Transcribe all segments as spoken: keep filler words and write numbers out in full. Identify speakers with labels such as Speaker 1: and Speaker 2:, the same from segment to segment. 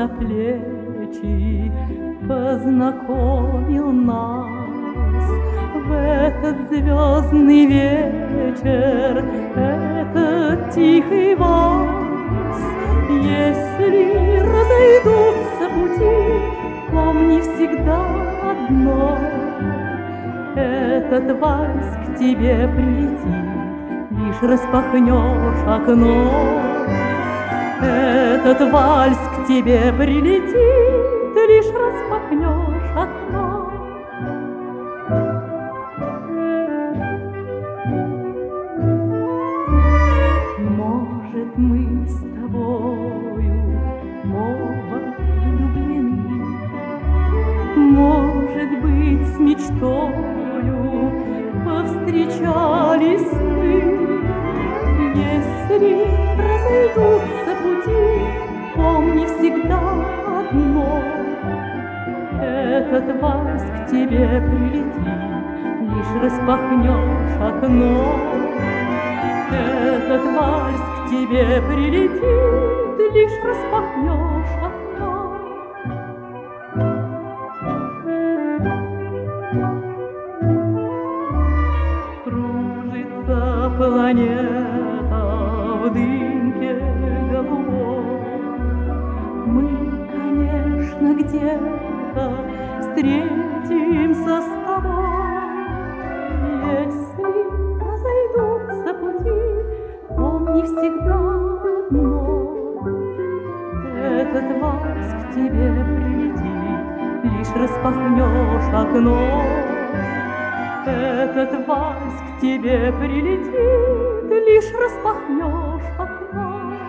Speaker 1: за плечи, познакомил нас в этот звездный вечер, этот тихий вальс. Если разойдутся пути, помни всегда одно: этот вальс к тебе прилетит, лишь распахнешь окно. Этот вальс к тебе прилетит, лишь распахнешь окно. Может, мы с тобою оба влюблены, может быть, с мечтою повстречались мы. Если разойдутся пути, помни всегда одно: этот вальс к тебе прилетит, лишь распахнешь окно. Этот вальс к тебе прилетит, лишь распахнешь окно. Кружится планета в дымке голубой. Мы, конечно, где-то встретимся с тобой. Если разойдутся пути, помни всегда одно: этот вальс к тебе прилетит, лишь распахнешь окно. Этот вальс к тебе прилетит, лишь распахнешь окно.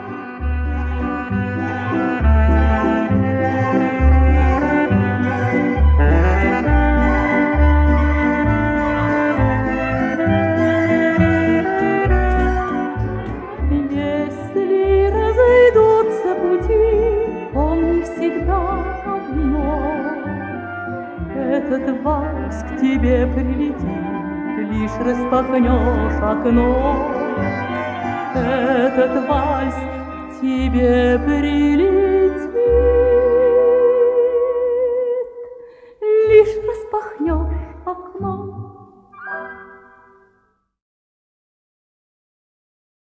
Speaker 1: Если разойдутся пути, помни всегда одно: этот вальс к тебе прилетит, лишь распахнешь окно. Этот вальс к тебе прилетит.